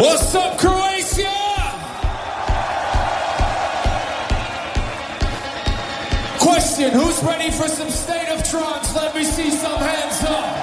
What's up, Croatia? Question, who's ready for some State of Trance? Let me see some hands up.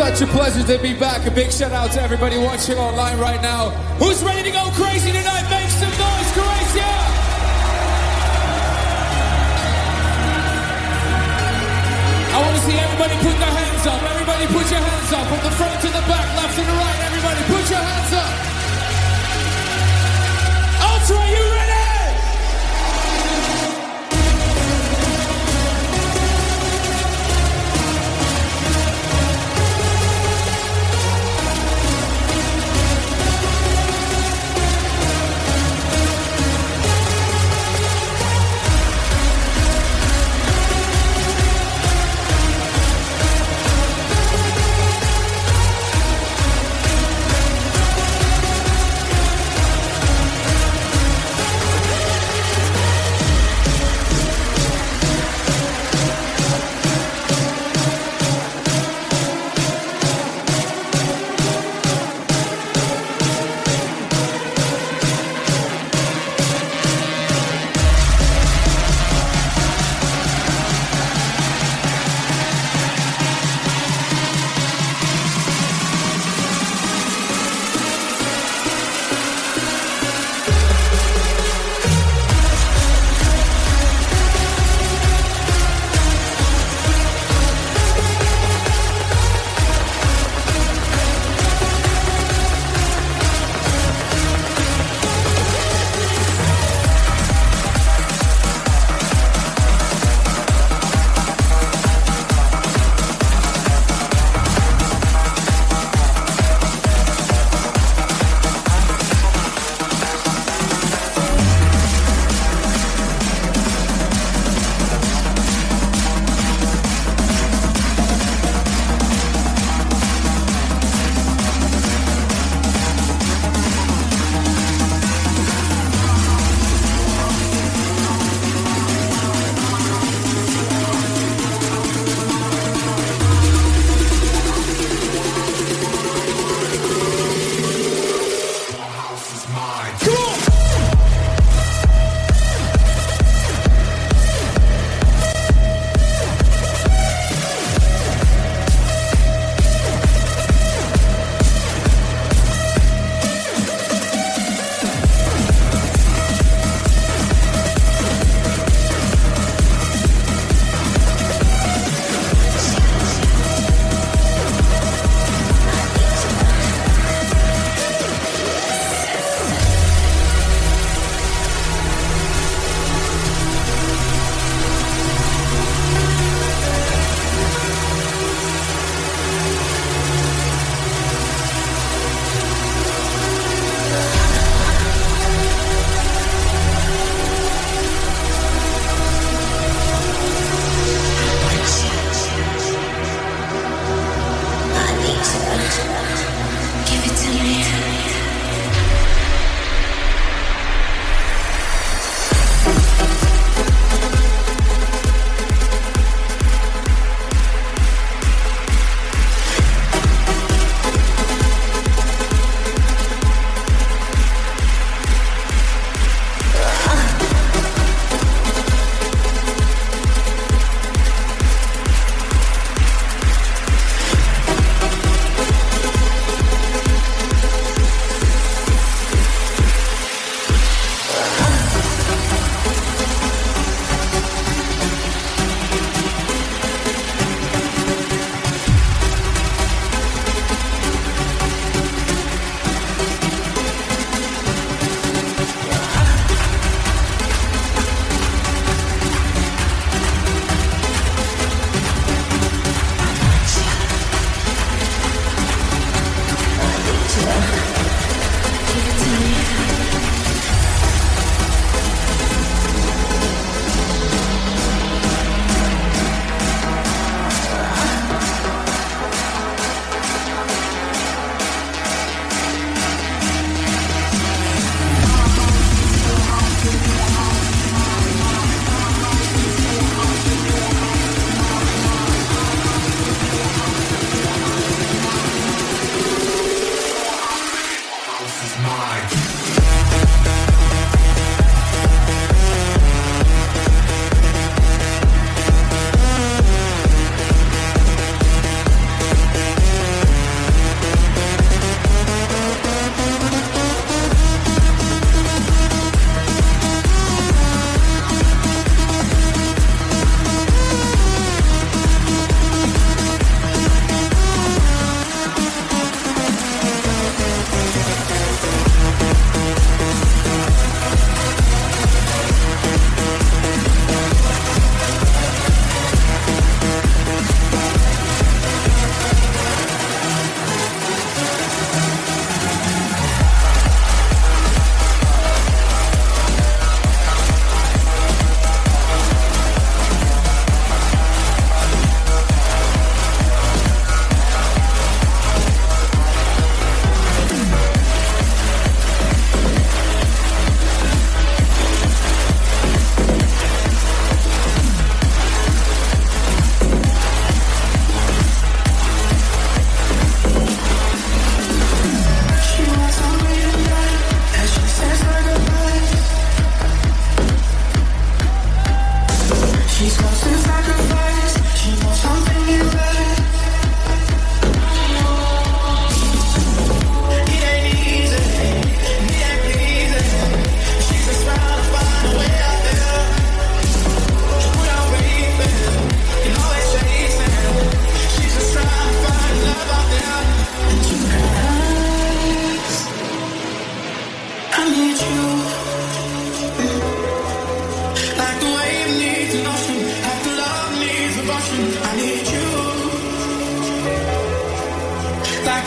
such a pleasure to be back. A big shout out to everybody watching online right now. Who's ready to go crazy tonight? Make some noise, Croatia! I want to see everybody put their hands up. Everybody put your hands up. From the front to the back, left to the right. Everybody put your hands up. Ultra, you ready?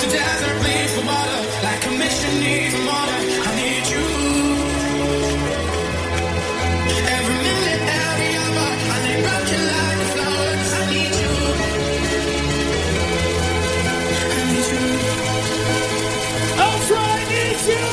The desert bleeds for water, like a mission needs water. I need you. Every minute, every hour, I need rocking like a flower. I need you. I need you. Ultra, I need you.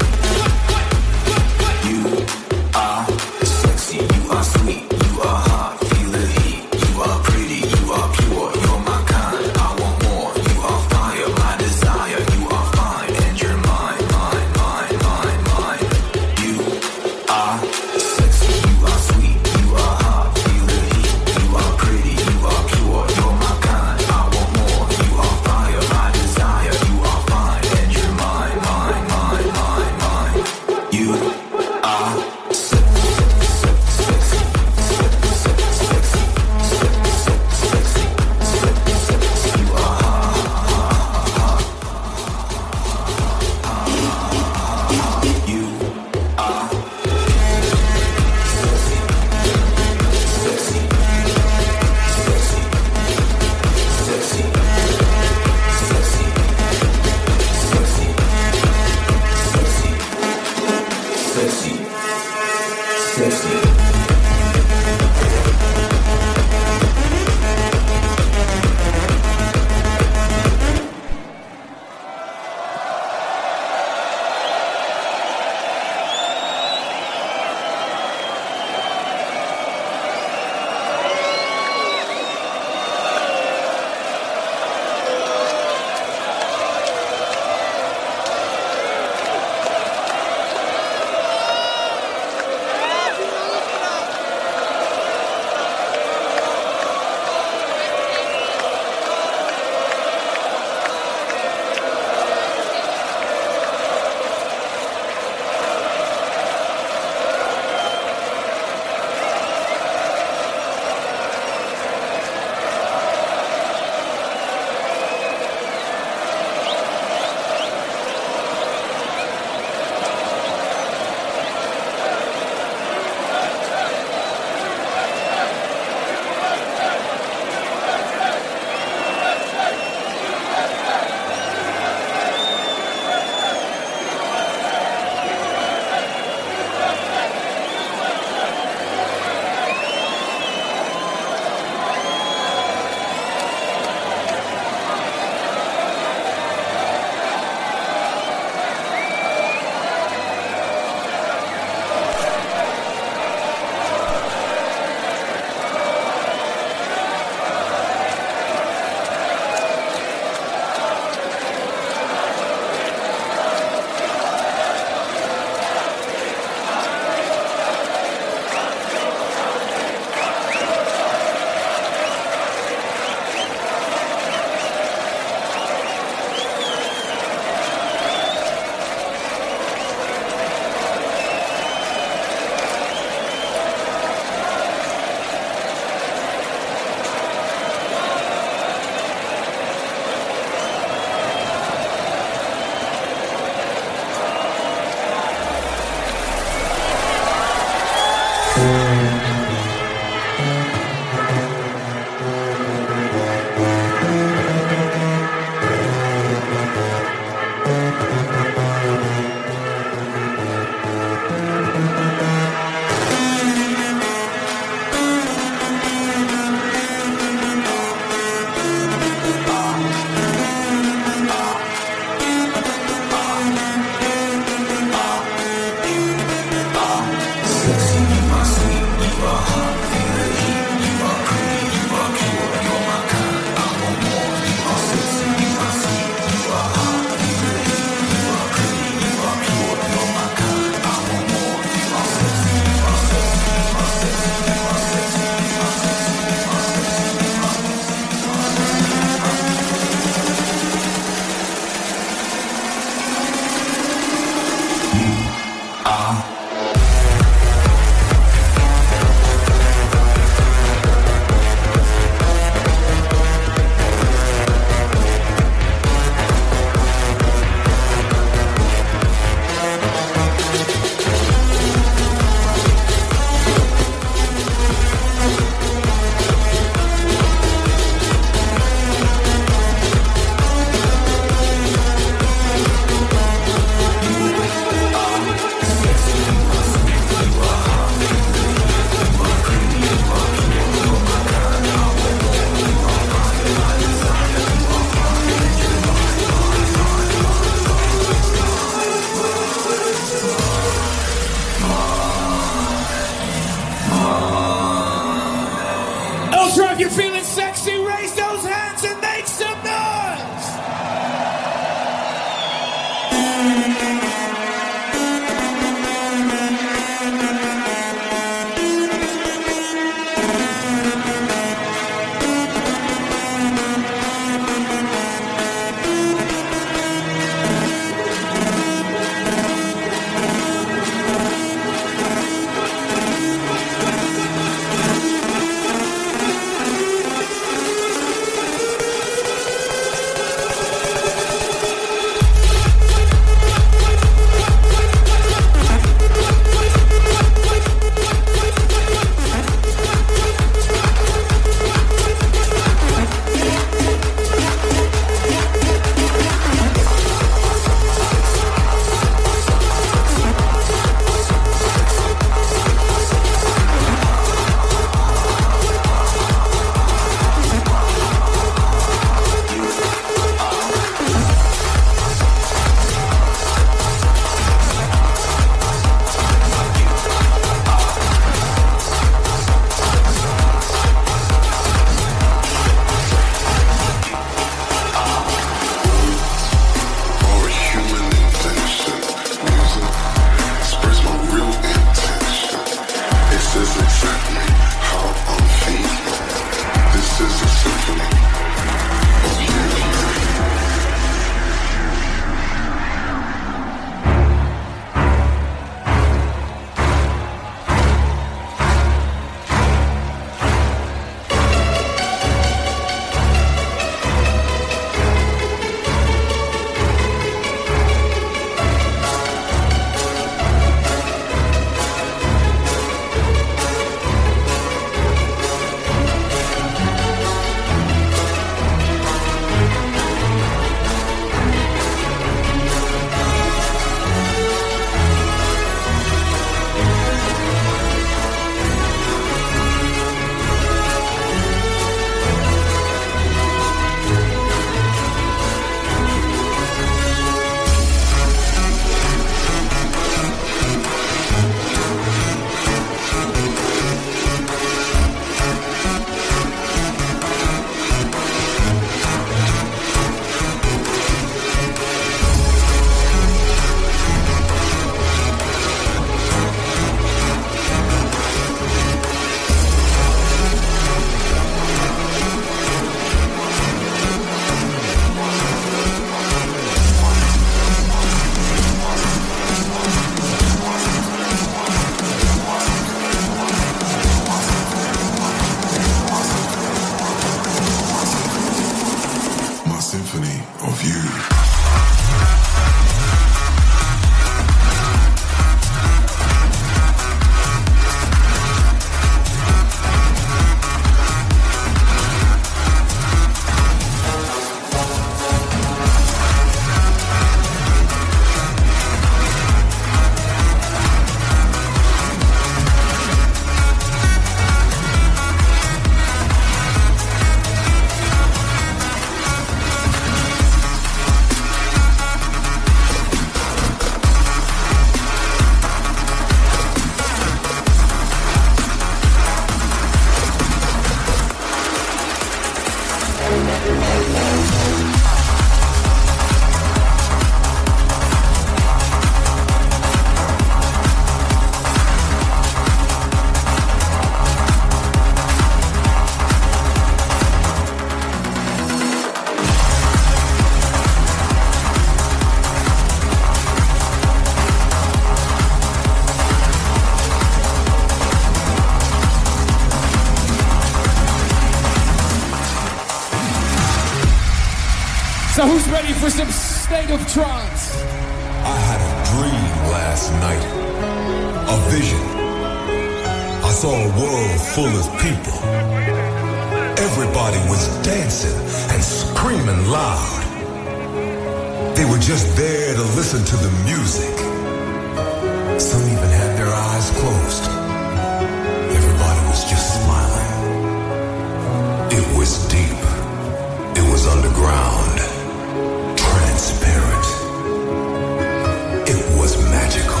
So who's ready for some State of Trance? I had a dream last night, a vision. I saw a world full of people. Everybody was dancing and screaming loud. They were just there to listen to the music. Some even had their eyes closed. Everybody was just smiling. It was deep. It was underground. Transparent. It was magical.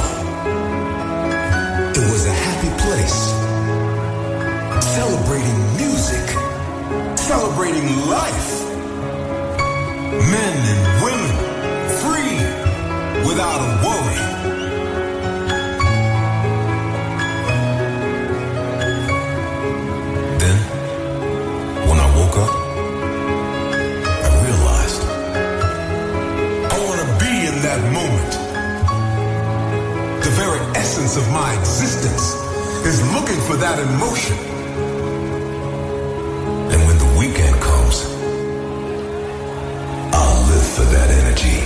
It was a happy place. Celebrating music. Celebrating life. Men and women. Free. Without a worry. Then, when I woke up, I realized I want to be in that moment. The very essence of my existence is looking for that emotion. And when the weekend comes, I'll live for that energy.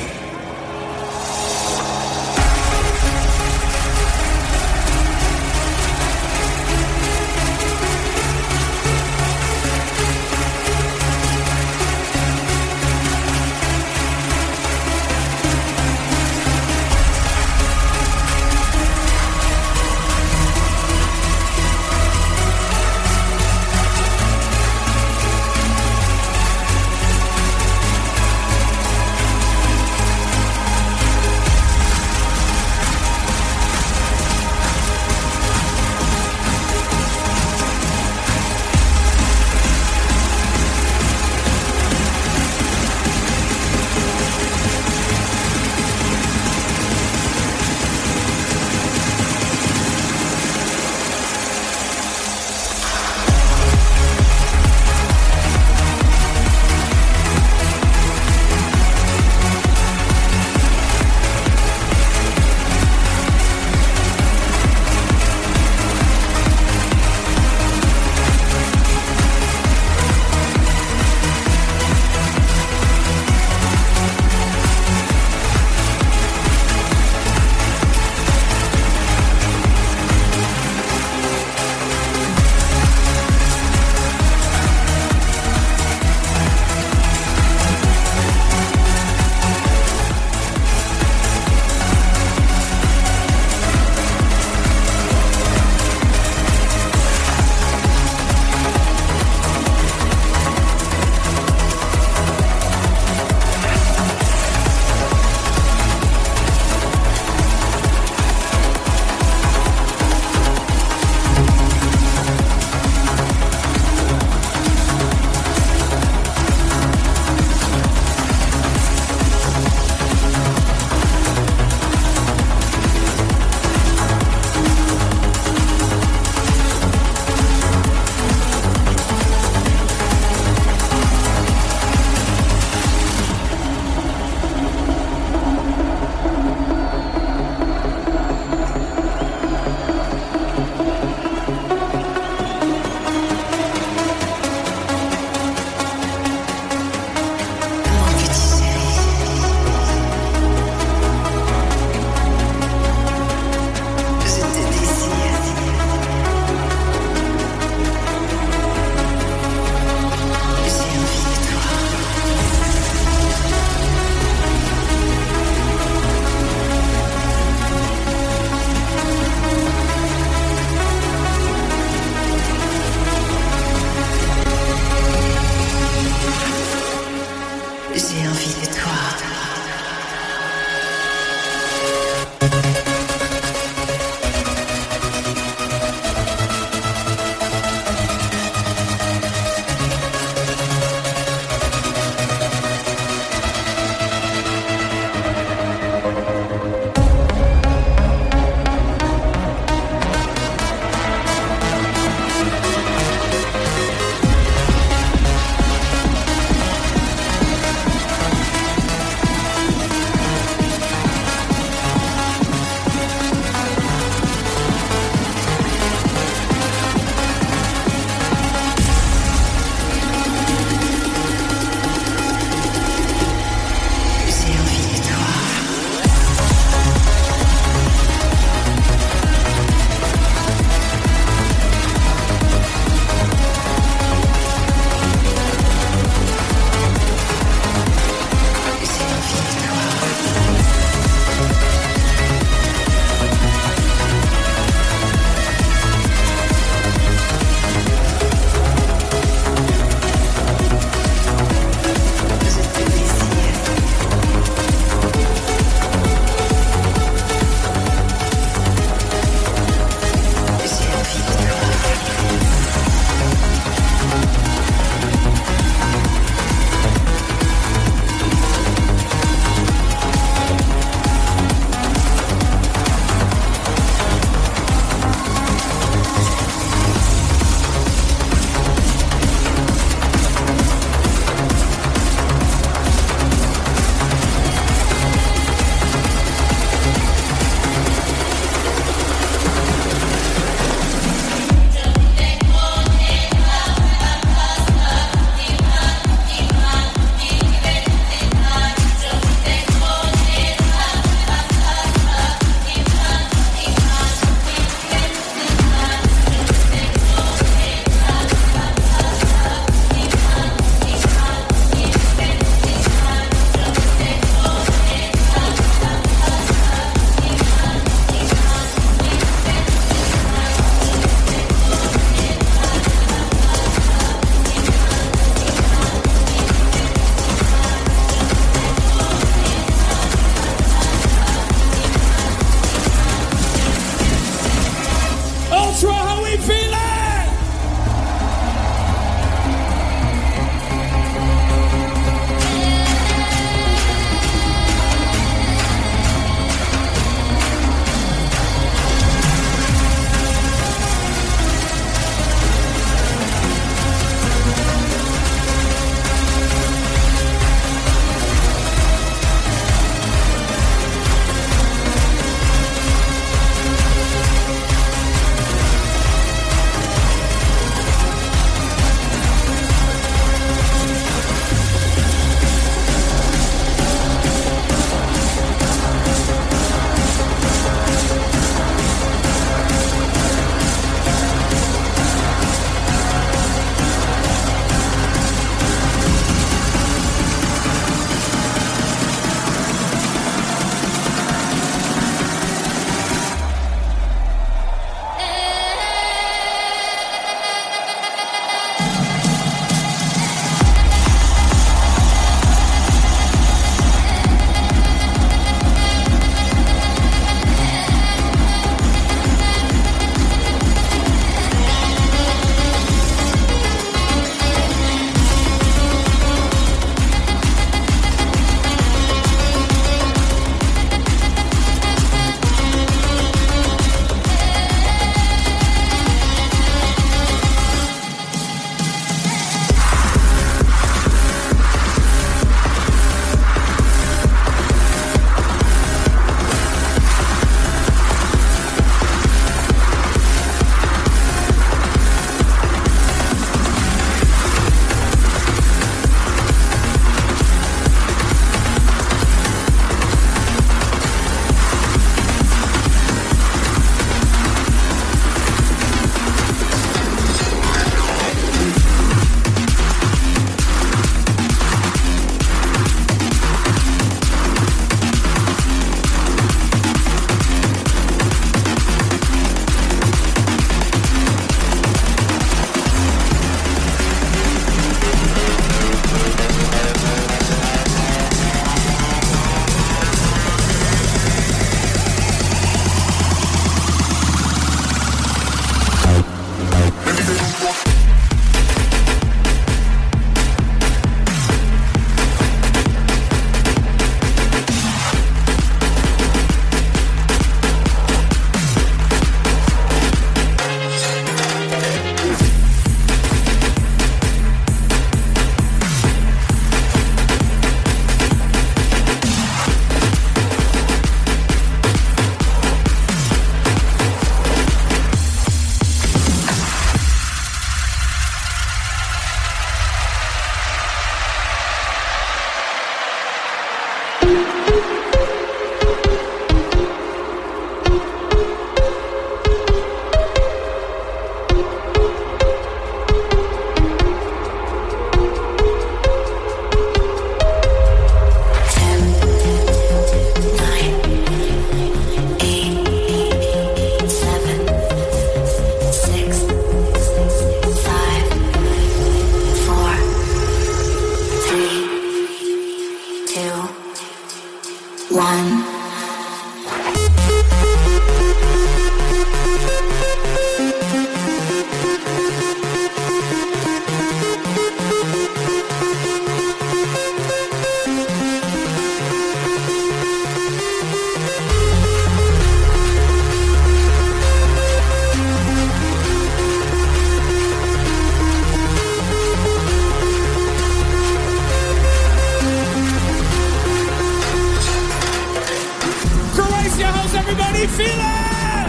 Everybody feel it!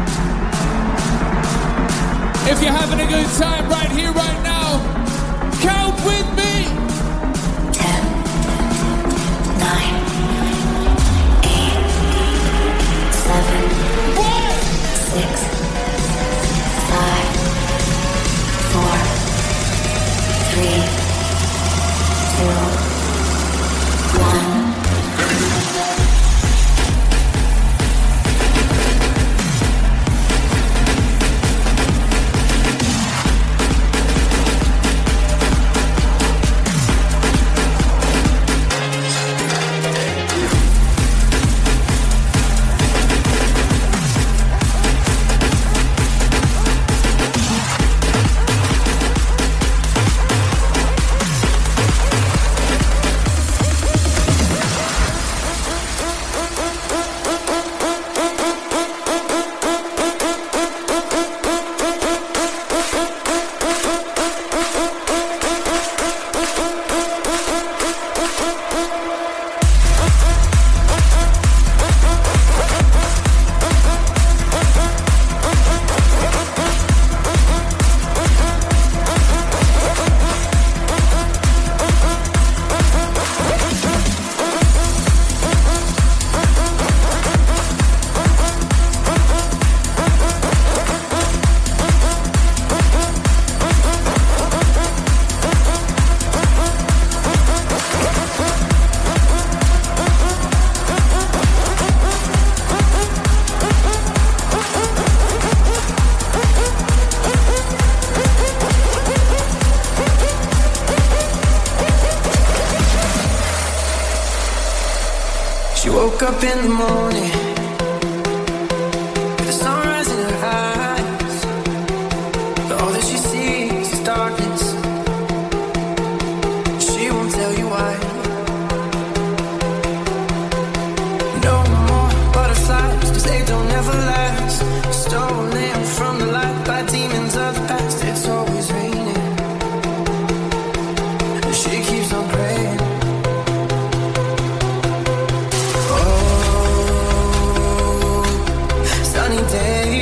If you're having a good time right here, right now, count with me. 10, 9, 8, 7, 6, 5, 4, 3, 2, 1. Woke up in the morning with the sunrise in her eyes, but all that she sees is darkness. She won't tell you why. No more butterflies, 'cause they don't ever last. Stolen from the light by demons of the past. It's always raining, and she keeps on praying. Sunny day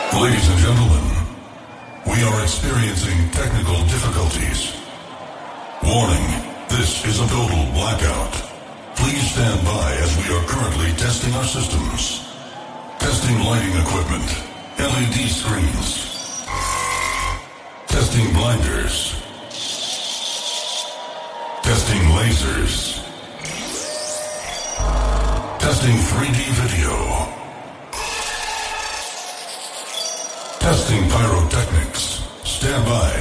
Ladies and gentlemen, we are experiencing technical difficulties. Warning, this is a total blackout. Please stand by as we are currently testing our systems. Testing lighting equipment, LED screens. Testing blinders. Testing lasers. Testing 3D video. Testing pyrotechnics. Stand by.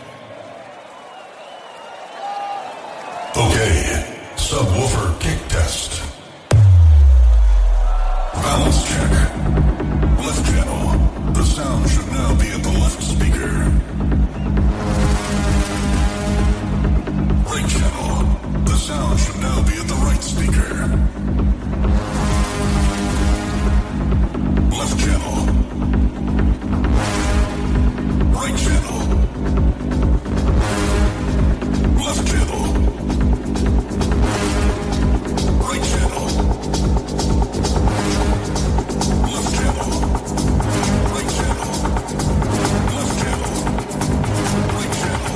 Okay, subwoofer kick test. Balance check. Left channel. The sound should now be at the left speaker. Right channel. The sound should now be at the right speaker. Left channel. Right channel. Left channel. Right channel. Left channel. Right channel. Left channel. Right channel.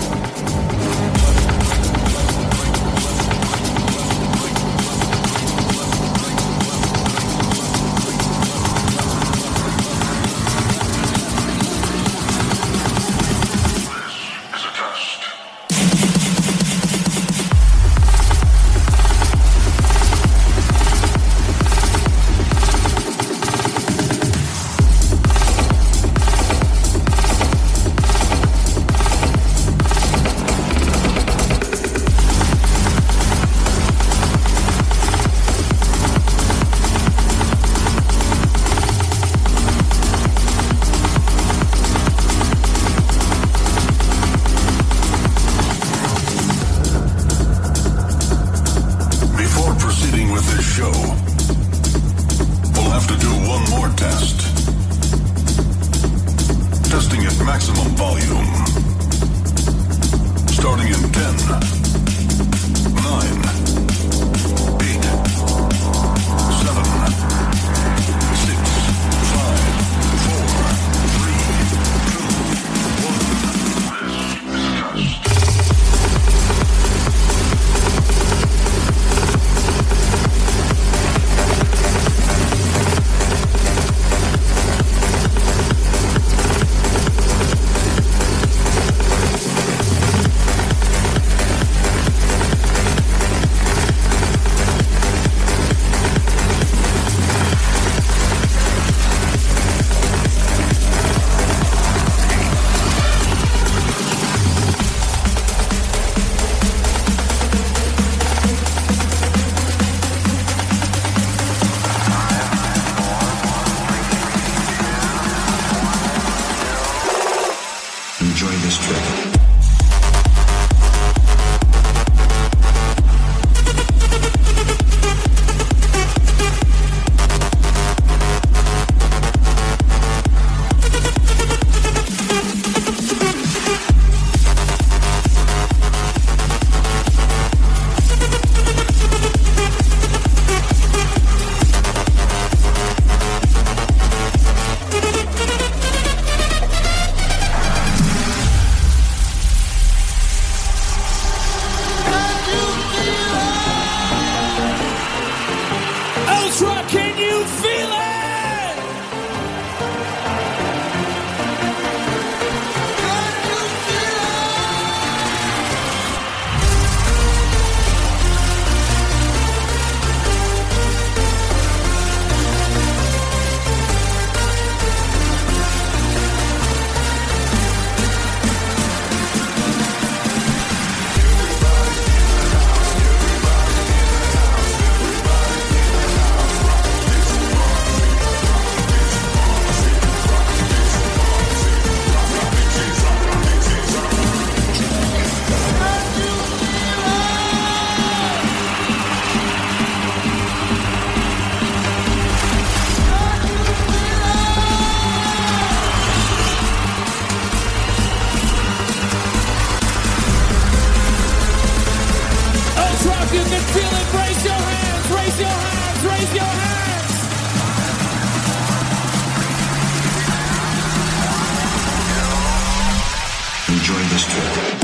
join this trip.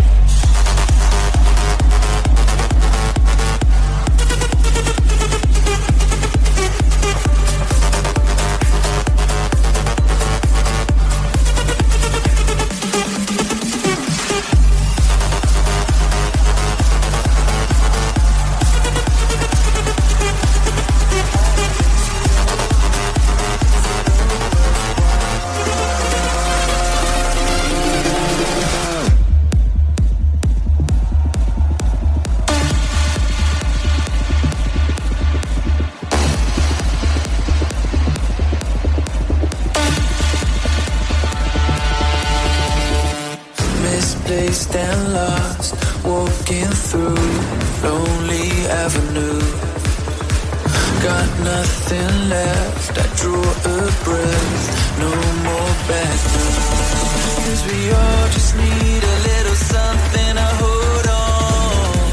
Misplaced and lost, walking through lonely avenue. Got nothing left, I draw a breath, no more back now. 'Cause we all just need a little something to hold on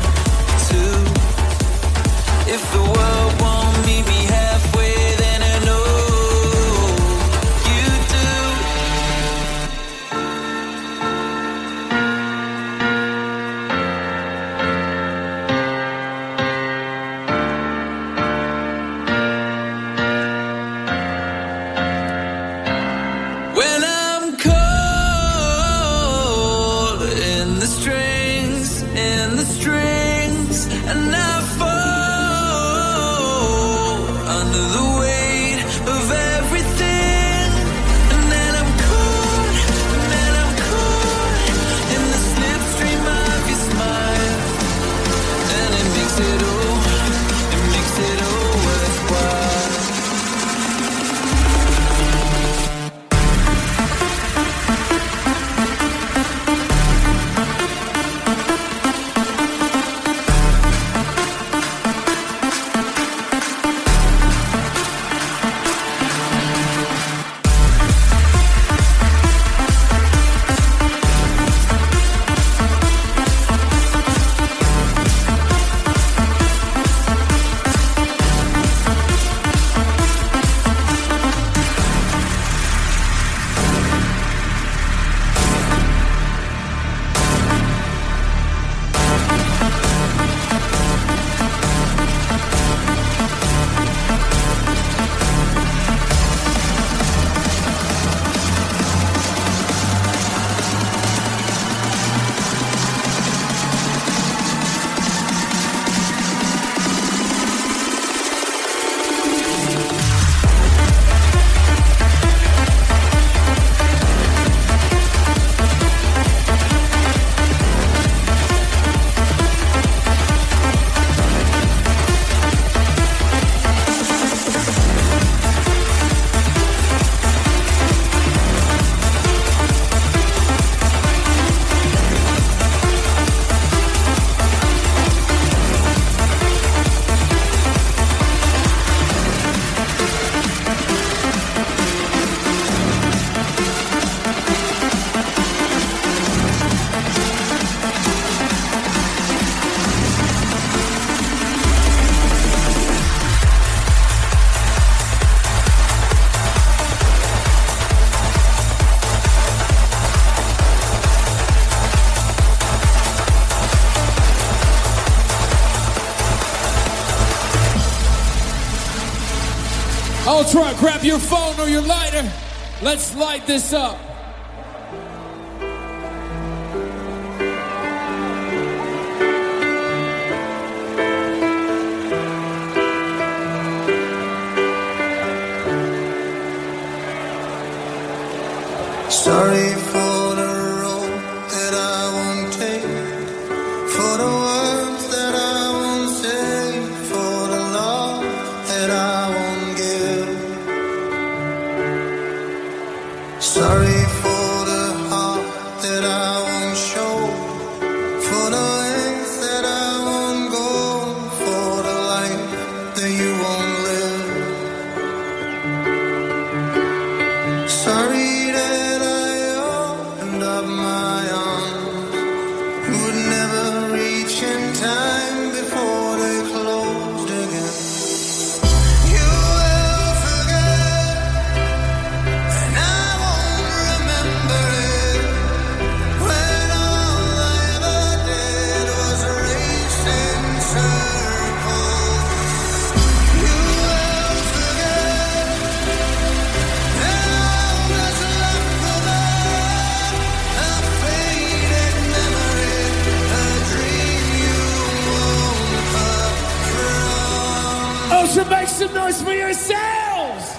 to. If the world won't meet me halfway, then I know you do. When I'm cold in the strings, and I fall under the weight of everything, and then I'm caught in the slipstream of your smile, and it makes it all worthwhile. Ultra, grab your phone or your lighter. Let's light this up. Sorry for the road that I won't take, for the words that I won't say, for the love that I won't give. Sorry for the heart that I won't show, for the lengths that I won't go, for the life that you won't live. Sorry that I opened up my arms, would never reach in time before they closed again. You will forget, and I won't remember it when I for yourselves!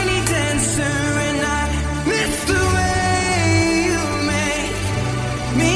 Me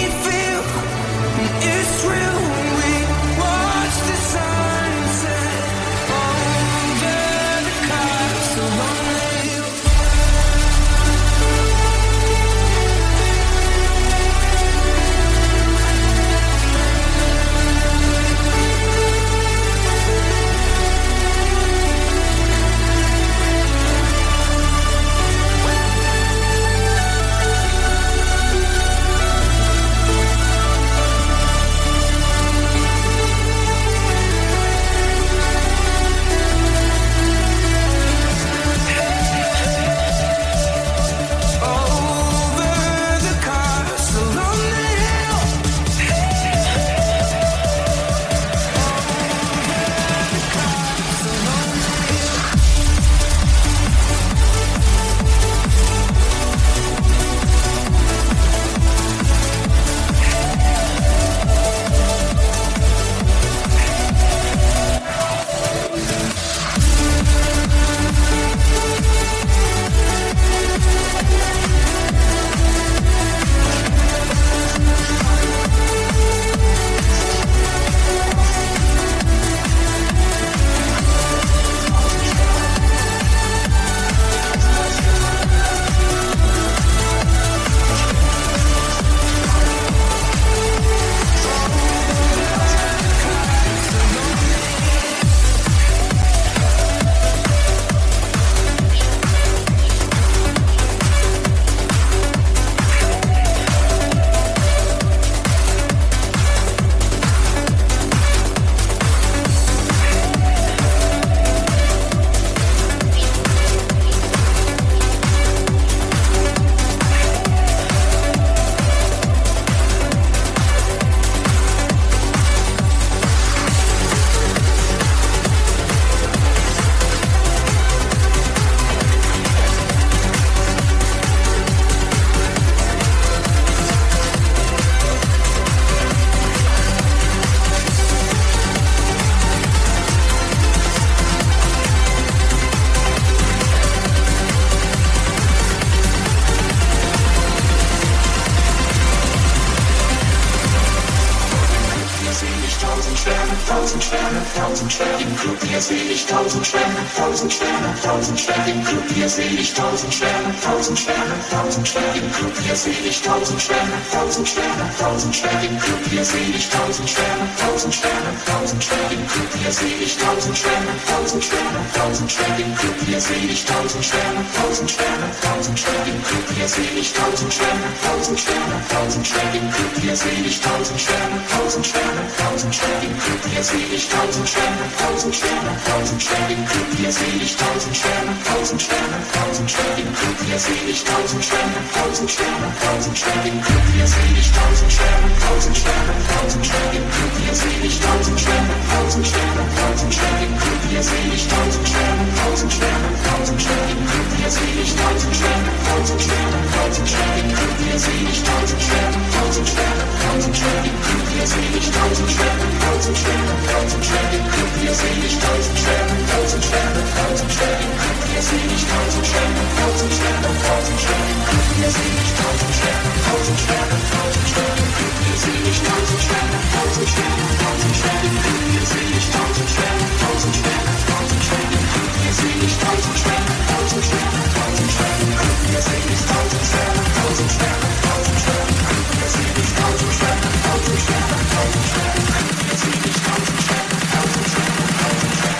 tausend Sterne im Club, hier seh ich 1000 Sterne, 1000 Sterne, 1000 Sterne im Club, hier seh ich 1000 Sterne, 1000 Sterne, 1000 Sterne im Club, hier seh ich 1000 Sterne, 1000 Sterne, 1000 Sterne im Club, hier seh ich 1000 Sterne, 1000 Sterne, 1000 Sterne im Club, hier seh ich 1000 Sterne, 1000 Sterne, 1000 Sterne im Club, hier seh ich 1000 Sterne, 1000 Sterne, 1000 Sterne im Club, hier seh ich 1000 Sterne, 1000 Sterne, 1000 Sterne im Club, hier seh ich 1000 Sterne, 1000 Sterne, 1000 Sterne im Club, hier seh ich 1000 Sterne, 1000 Sterne, 1000 Sterne im Club, hier seh ich 1000 Sterne, 1000 Sterne, 1000 Sterne im Club, hier seh ich 1000 Sterne, 1000 Sterne, 1000 Sterne im Club, hier seh ich 1000 Sterne, 1000 Sterne, 1000 Sterne im Club, hier seh ich 1000 Sterne, 1000 Sterne, 1000 Sterne im Club, hier seh ich 1000 Sterne, 1000 Sterne, 1000 Sterne im Club, hier seh ich 1000 Sterne, 1000 Sterne, 1000 Sterne im Club, hier seh ich 1000 Sterne, 1000 Sterne, 1000 Sterne im Club, hier seh ich 1000 Sterne, 1000 Sterne, 1000 Sterne im Club, hier seh ich 1000 Sterne, 1000 Sterne, 1000 Sterne im Club, hier seh ich 1000 Sterne, 1000 Sterne, 1000 Sterne im Club, hier seh ich 1000 Sterne, 1000 Sterne, 1000 Sterne im Club, hier seh ich 1000 Sterne, 1000 Sterne, 1000 Sterne im Club, hier seh ich 1000 Sterne, 1000 Sterne, 1000 Sterne im Club, hier seh ich 1000 Sterne, 1000 Sterne, 1000 Sterne im Club, hier seh ich 1000 Sterne, 1000 Sterne, 1000 Sterne im Club, hier seh ich 1000 Sterne, 1000 Sterne, 1000 Sterne im Club, hier seh ich 1000 Sterne, 1000 Sterne, 1000 Sterne.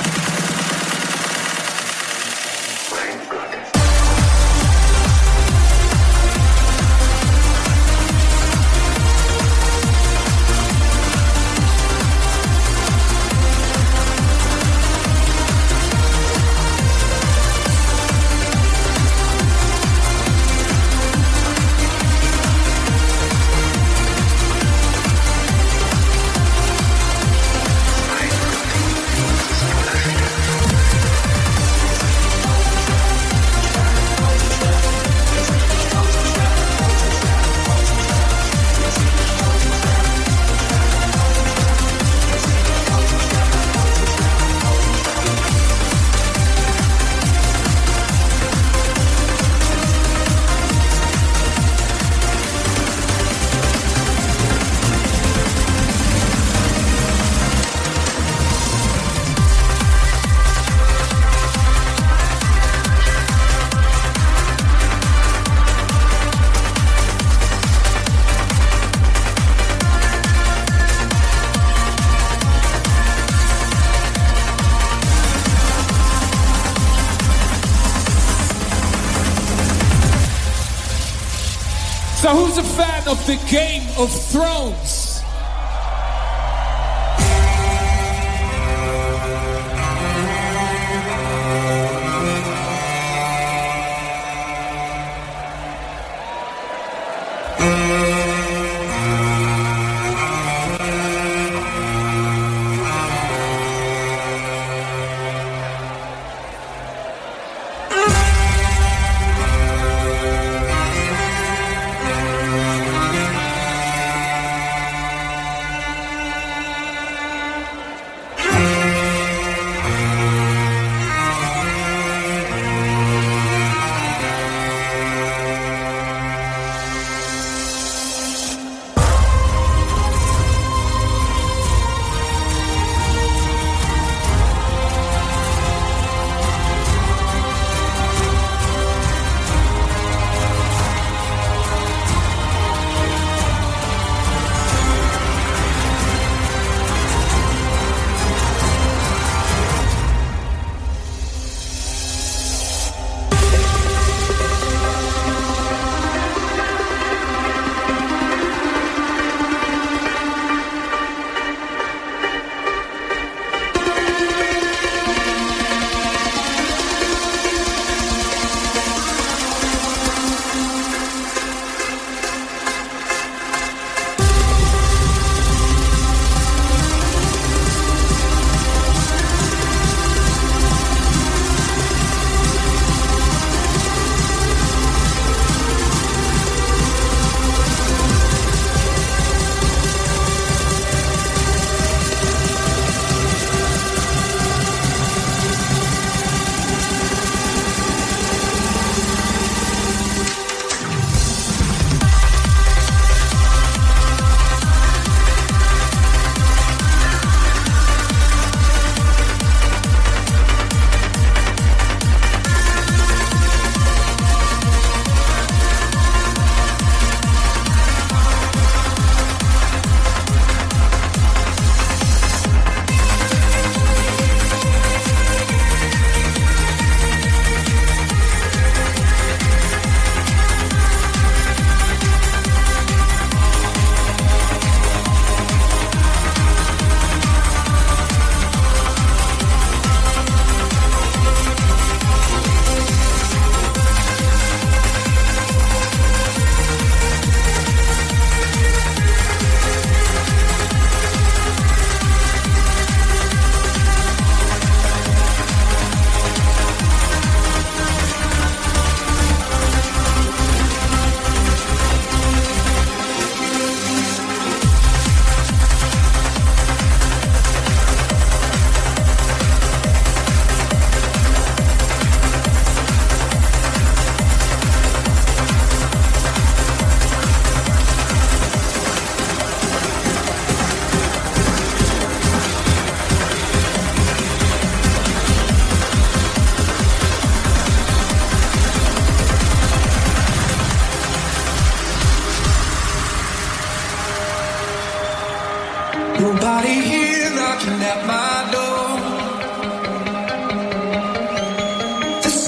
So who's a fan of the Game of Thrones?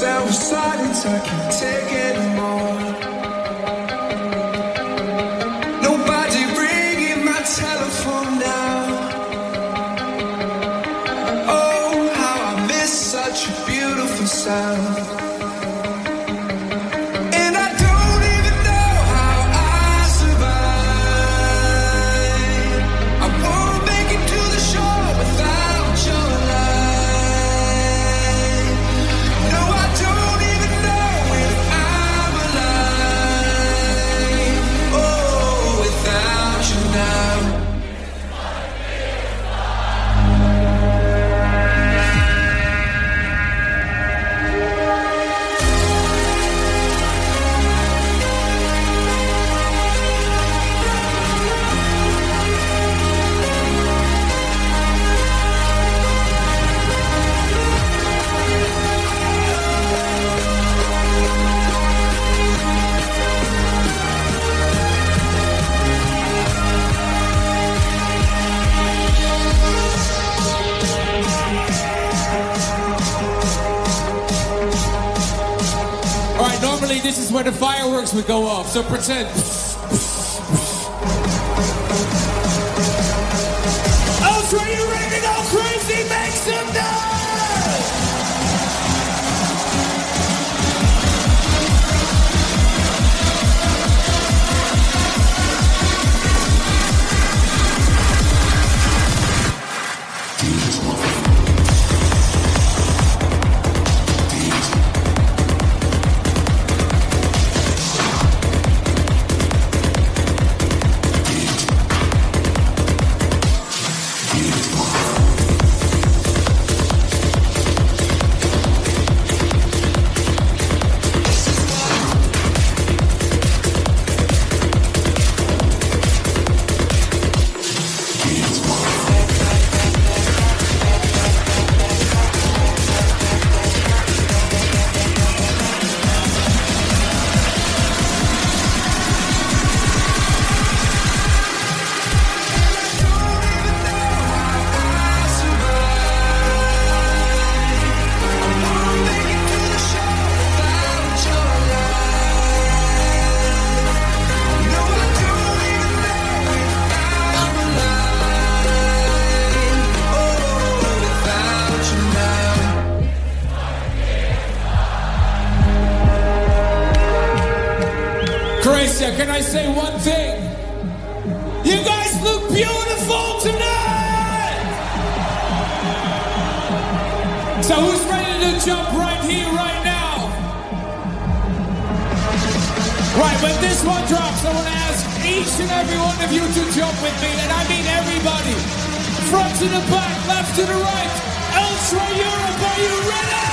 myself in silence, I can't take anymore. Nobody ringing my telephone now. Oh, how I miss such a beautiful sound. And I don't even know how I survive. I won't make it to the shore without your light. No, I don't even know if I'm alive. Oh, without you now. Alright, normally this is where the fireworks would go off, so pretend. Ultra, you ready to go crazy? Make some noise! Gracia, can I say one thing? You guys look beautiful tonight! So who's ready to jump right here, right now? Right, when this one drops, I want to ask each and every one of you to jump with me, and I mean everybody. Front to the back, left to the right. Ultra Europe, are you ready?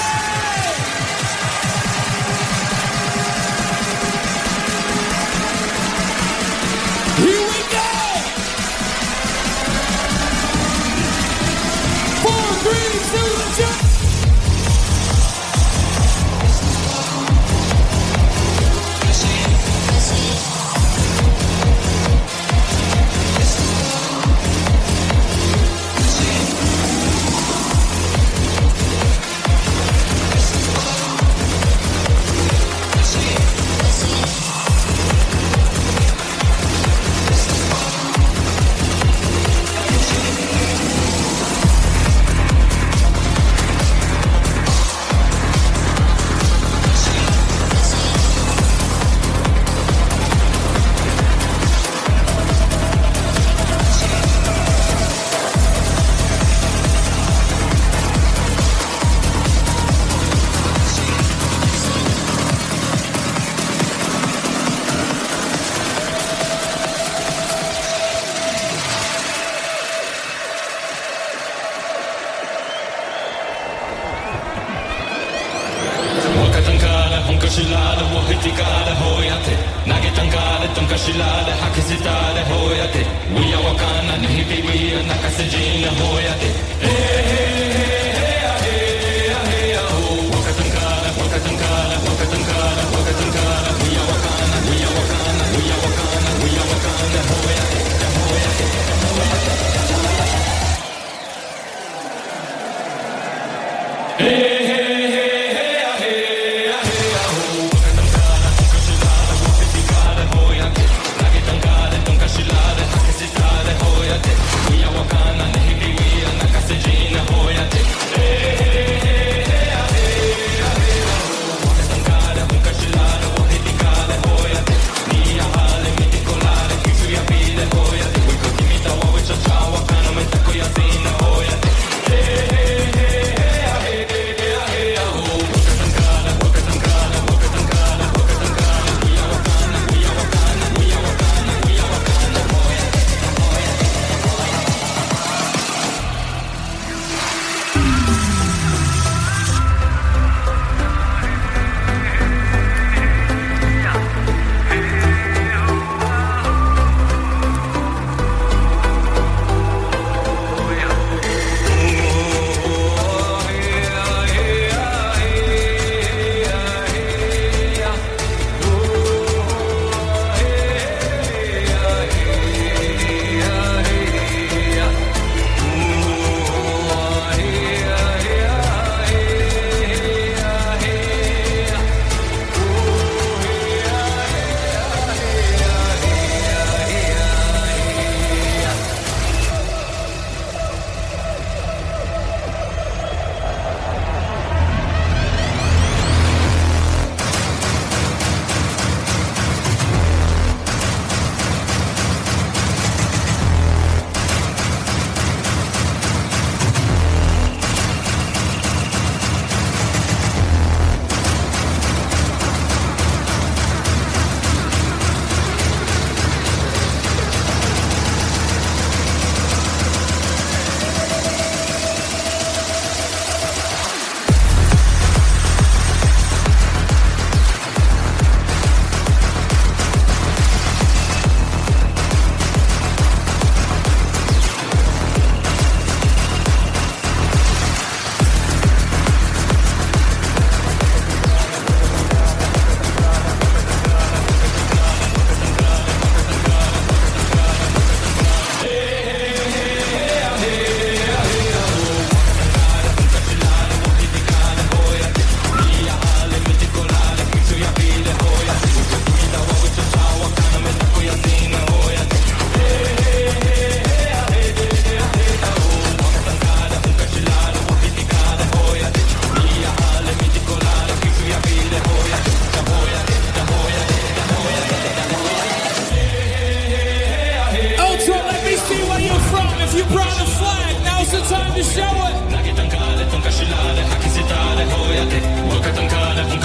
Here we go! 4, 3, 2, jump! Hey, hey, hey, hey, hey, hey.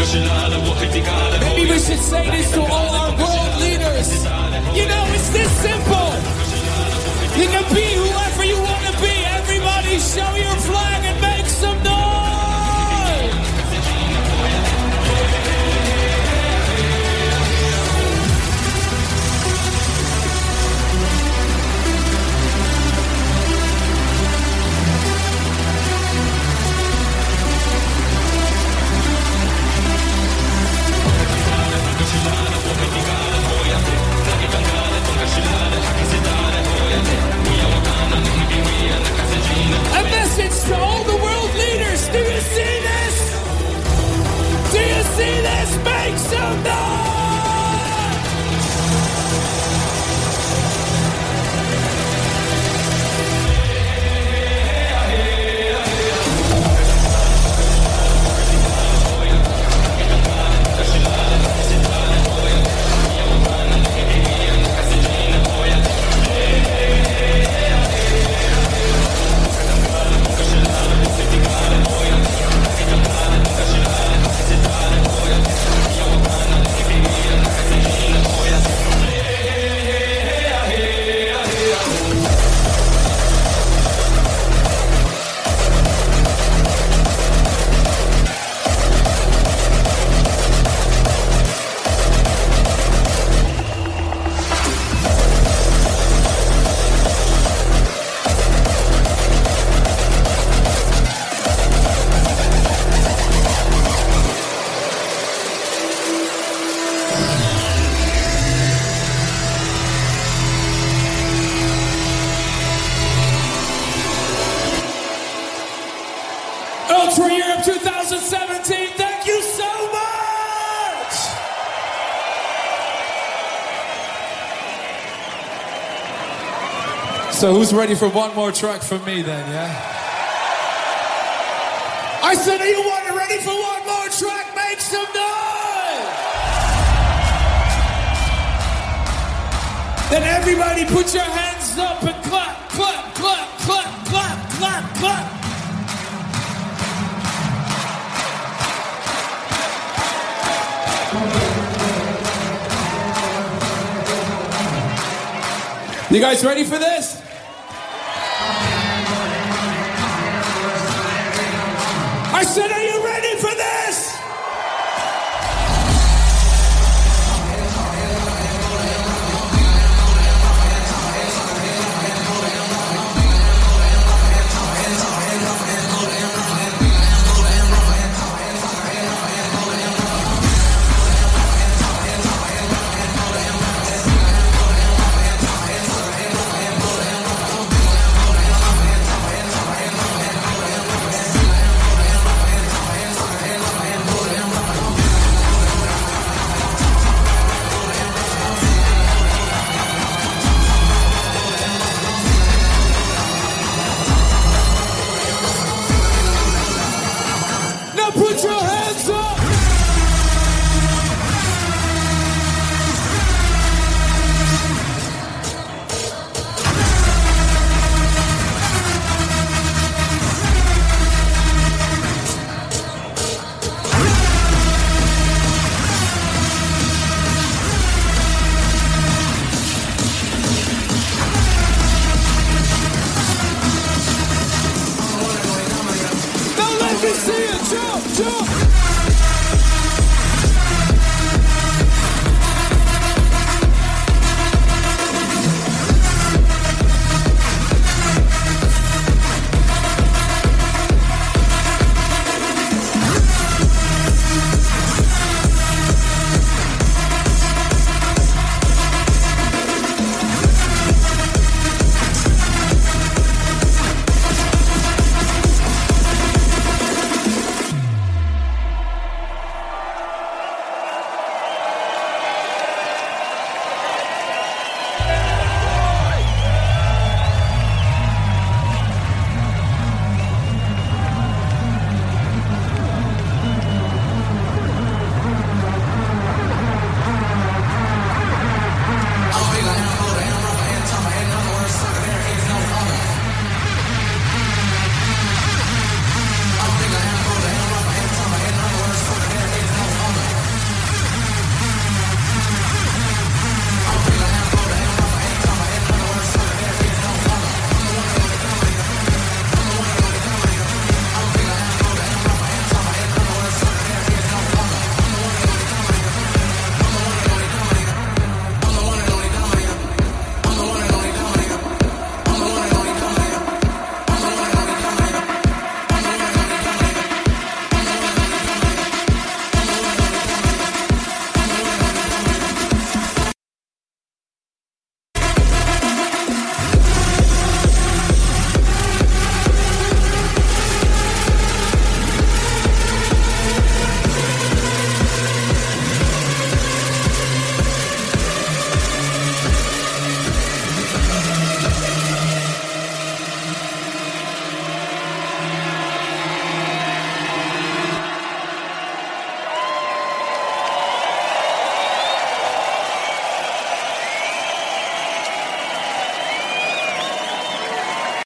Maybe we should say this to all our world leaders. You know, it's this simple. You can be whoever you want to be. Everybody show your flag and make some noise. A message to all the world leaders. Do you see this? Do you see this? Make some noise! Ultra Europe 2017, thank you so much! So who's ready for one more track from me then, yeah? I said, are you ready for one more track? Make some noise! Then everybody put your hands up and clap, clap, clap, clap, clap, clap, clap. You guys ready for this?